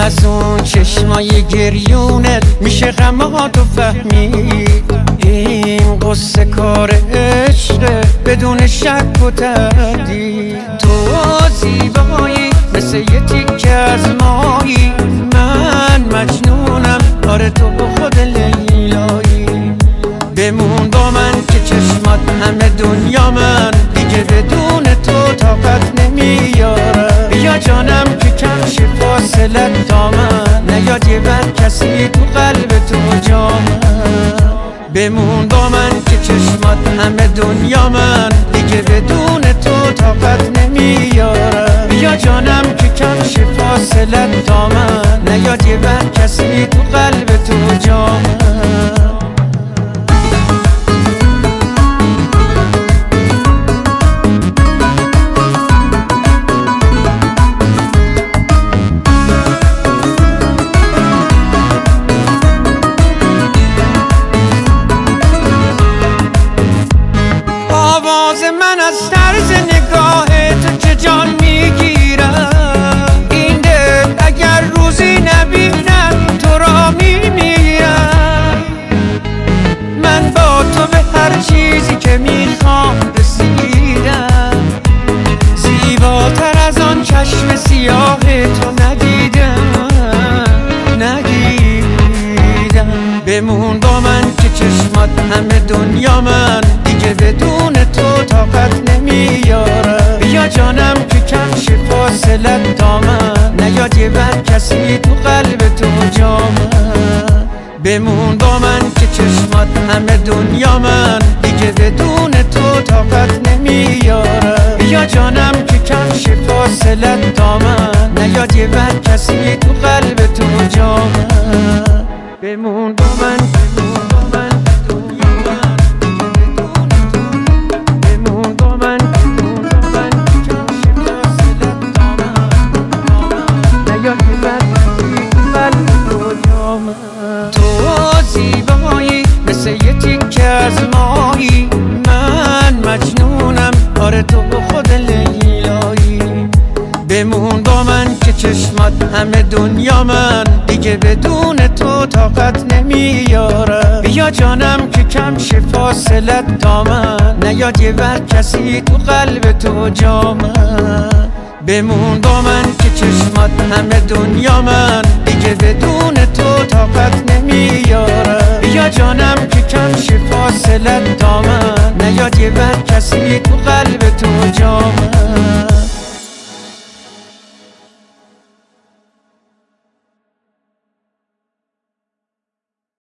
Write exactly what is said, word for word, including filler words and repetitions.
از اون چشمای گریونت میشه غماتو فهمید. این قصه کار عشقه بدون شک و تردید. تو زیبایی مثل یه تیکه از مایی، من مجنونم آره تو خود لیلایی. بمون با من که چشمات همه دنیا من دیگه بدون تو طاقت نمیاره. بیا جانم که کم شه فاصلت دامن، نیاد یه بر کسی تو قلب تو جا من. بمون با من که چشمات همه دنیا من دیگه بدون تو طاقت نمیاره. بیا جانم که کم شه فاصلت دامن، نیاد یه بر کسی تو قلب تو جا من. من از طرز نگاه تو که جان میگیرم، این دل اگر روزی نبینم تو را میمیرم. من با تو به هر چیزی که میخوام رسیدم، زیباتر از آن چشم سیاه تو ندیدم ندیدم. بمون با من که چشمات همه دنیا من دیگه بدون تو طاقت نمیاره. بیا جانم که کم شه فاصلت دامن، نیاد یه بر کسی تو قلب تو جا من. بمون با من که چشمات همه دنیا من دیگه بدون تو طاقت نمیاره. بیا جانم که کم شه فاصلت دامن، نیاد یه بر کسی تو قلب تو جا من. بمون با من بمون با من تو زیبایی مثل یه تیکه از مایی، من مجنونم آره تو خود لیلایی. بمون با من که چشمات همه دنیا من دیگه بدون تو طاقت نمیاره. بیا جانم که کم شه فاصلت دامن، نیاد یه بر کسی تو قلب تو جا من. بمون با من که چشمات همه دنیا من دیگه بدون تو طاقت نمیاره. بیا جانم که کم شه فاصلت دامن، نیاد یه بر کسی تو قلب تو جا من.